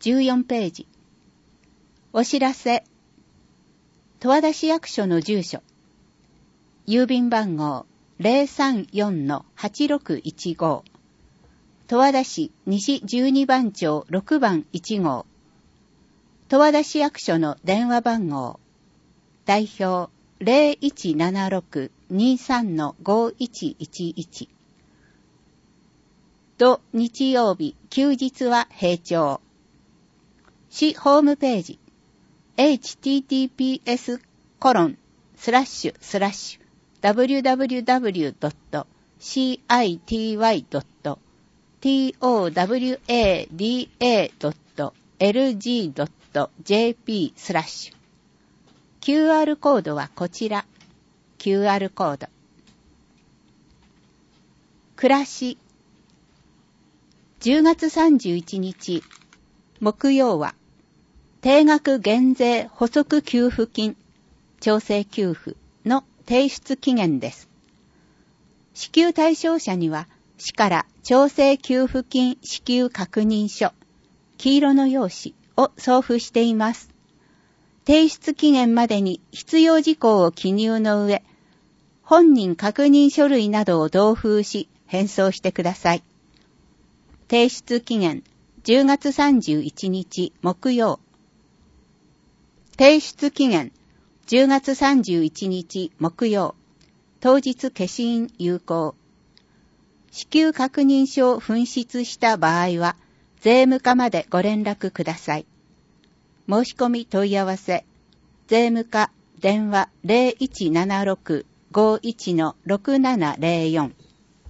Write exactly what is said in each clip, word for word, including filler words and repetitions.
じゅうよんページ。お知らせ。十和田市役所の住所。郵便番号 ゼロさんよんのはちろくいちご。十和田市西じゅうにばん町ろくばんいち号。十和田市役所の電話番号。代表 ゼロいちななろくにさんのごいちいちいち。土日曜日、休日は閉庁。市ホームページ。エイチティーティーピーエスコロンスラッシュスラッシュダブリューダブリューダブリュードットシーアイティーワイドットトワダドットエルジードットジェーピースラッシュ。キューアール コードはこちら。キューアール コード。暮らし。じゅうがつさんじゅういちにち木曜は定額減税補足給付金調整給付の提出期限です。支給対象者には市から調整給付金支給確認書黄色の用紙を送付しています。提出期限までに必要事項を記入の上、本人確認書類などを同封し返送してください。提出期限じゅうがつさんじゅういちにち木曜。提出期限じゅうがつさんじゅういちにち木曜。当日消印有効。支給確認書を紛失した場合は、税務課までご連絡ください。申し込み問い合わせ。税務課電話 ゼロいちななろくごいちのろくななゼロよん。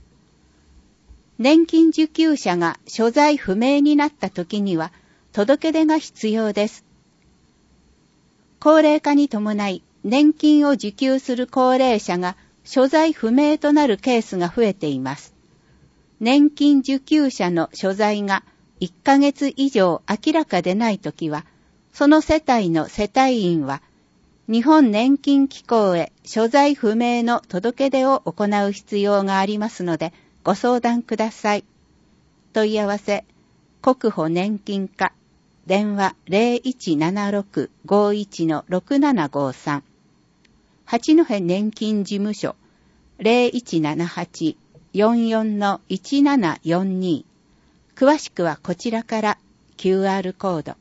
年金受給者が所在不明になったときには、届け出が必要です。高齢化に伴い、年金を受給する高齢者が所在不明となるケースが増えています。年金受給者の所在がいっかげつ以上明らかでないときは、その世帯の世帯員は、日本年金機構へ所在不明の届け出を行う必要がありますので、ご相談ください。問い合わせ、国保年金課。電話 ゼロいちななろくごいちのろくななごさん。八戸年金事務所 ゼロいちななはちよんよんのいちななよんに。詳しくはこちらから キューアール コード。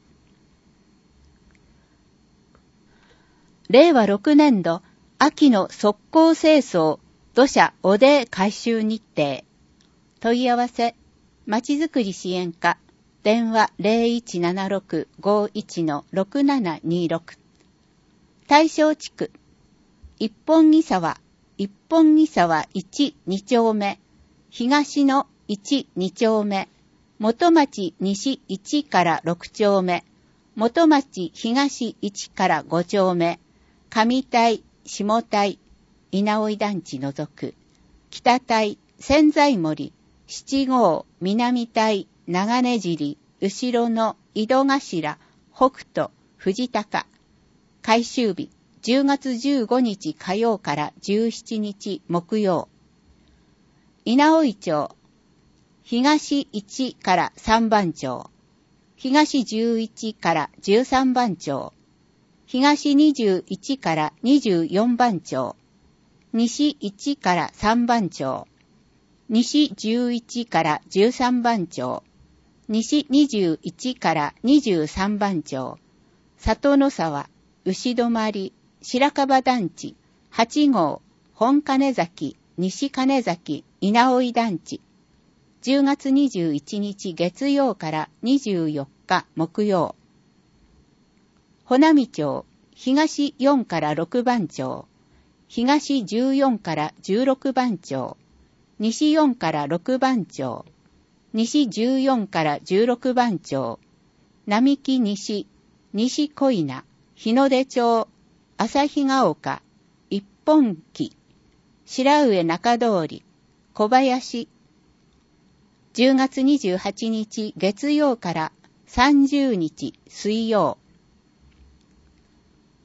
れいわろくねんど秋の側溝清掃土砂汚泥回収日程。問い合わせ、まちづくり支援課。電話 ゼロいちななろくごいちのろくななにろく。大正地区。一本木沢、一本木沢いち、に丁目。東のいち、に丁目。元町西いちからろく丁目。元町東いちからご丁目。上台、下台、稲追団地除く。北台、千載森、七号、南台、長根尻、後ろの井戸頭、北斗、藤高。回収日、じゅうがつじゅうごにち火曜からじゅうしちにち木曜。稲追町、東いちからさんばん町。東じゅういちからじゅうさんばん町。東にじゅういちからにじゅうよんばん町。西いちからさんばん町。西じゅういちからじゅうさんばん町。西にじゅういちからにじゅうさんばん町。里の沢、牛泊、白樺団地、はち号、本金崎、西金崎、稲追団地。じゅうがつにじゅういちにち月曜からにじゅうよっか木曜。穂波町、東よんからろくばん町。東じゅうよんからじゅうろくばん町。西よんからろくばん町。西じゅうよんからじゅうろくばん町。並木西、西小稲、日の出町、旭ヶ丘、一本木、白上中通り、小林。じゅうがつにじゅうはちにち月曜からさんじゅうにち水曜。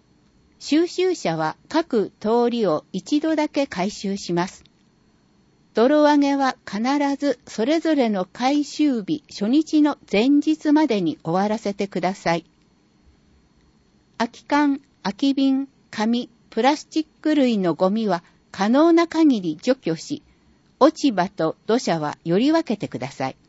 収集車は各通りを一度だけ回収します。 泥上げは必ずそれぞれの回収日初日の前日までに終わらせてください。空き缶、空き瓶、紙、プラスチック類のゴミは可能な限り除去し、落ち葉と土砂はより分けてください。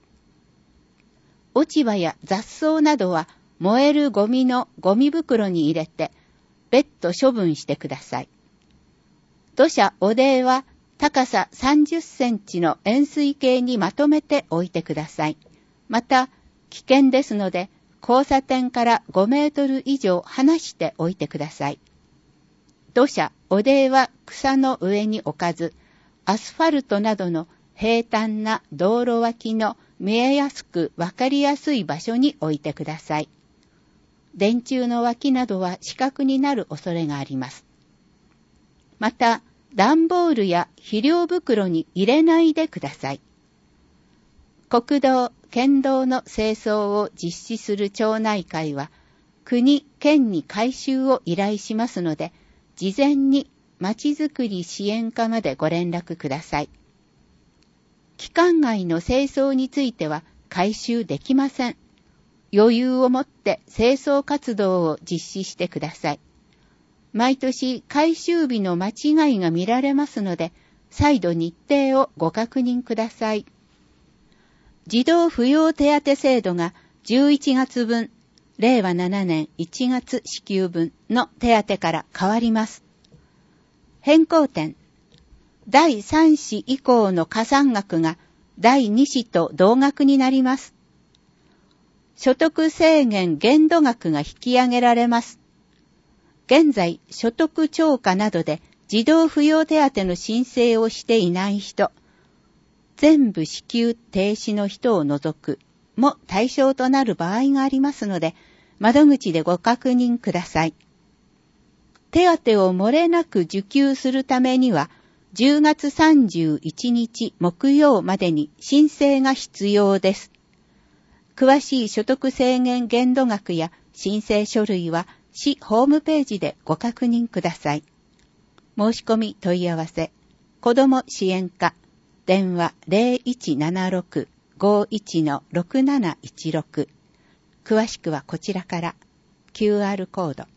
落ち葉や雑草などは燃えるゴミのゴミ袋に入れて別途処分してください。土砂、汚泥は高ささんじゅっセンチの円錐形にまとめて置いてください。また、危険ですので、交差点からごメートル以上離して置いてください。土砂、汚泥は草の上に置かず、アスファルトなどの平坦な道路脇の見えやすくわかりやすい場所に置いてください。電柱の脇などは死角になる恐れがあります。また、段ボールや肥料袋に入れないでください。国道、県道の清掃を実施する町内会は、国、県に回収を依頼しますので、事前にまちづくり支援課までご連絡ください。期間外の清掃については回収できません。余裕を持って清掃活動を実施してください。毎年回収日の間違いが見られますので、再度日程をご確認ください。児童扶養手当制度がじゅういちがつぶん、れいわななねんいちがつ支給分の手当から変わります。変更点。だいさん子以降の加算額がだいに子と同額になります。所得制限限度額が引き上げられます。現在、所得超過などで児童扶養手当の申請をしていない人、全部支給停止の人を除くも対象となる場合がありますので、窓口でご確認ください。手当を漏れなく受給するためには、じゅうがつさんじゅういちにち木曜までに申請が必要です。詳しい所得制限限度額や申請書類は市ホームページでご確認ください。申し込み問い合わせ、子ども支援課、電話 ゼロいちななろく ごいち ろくなないちろく。詳しくはこちらから キューアール コード。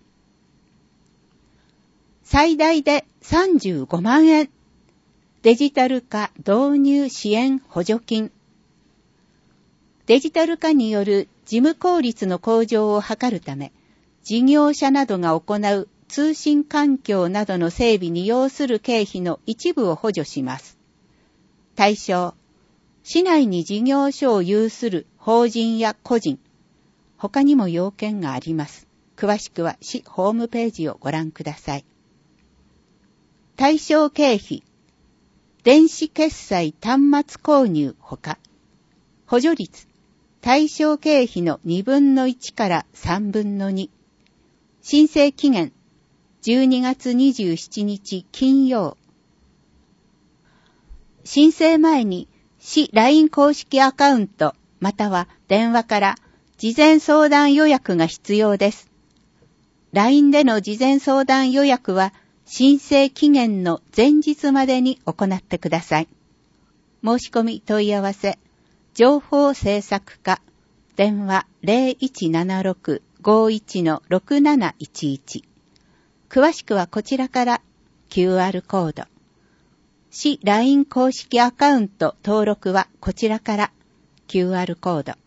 最大でさんじゅうごまんえん。デジタル化導入支援補助金。デジタル化による事務効率の向上を図るため、事業者などが行う通信環境などの整備に要する経費の一部を補助します。対象、市内に事業所を有する法人や個人、他にも要件があります。詳しくは市ホームページをご覧ください。対象経費、電子決済端末購入ほか、補助率、対象経費のにぶんのいちからさんぶんのに、申請期限、じゅうにがつにじゅうしちにち金曜。申請前に市 ライン 公式アカウントまたは電話から事前相談予約が必要です。ライン での事前相談予約は申請期限の前日までに行ってください。申し込み問い合わせ、情報制作課、電話 ゼロいちななろく ごいち ろくなないちいち。詳しくはこちらから キューアール コード。市 ライン 公式アカウント登録はこちらから キューアール コード。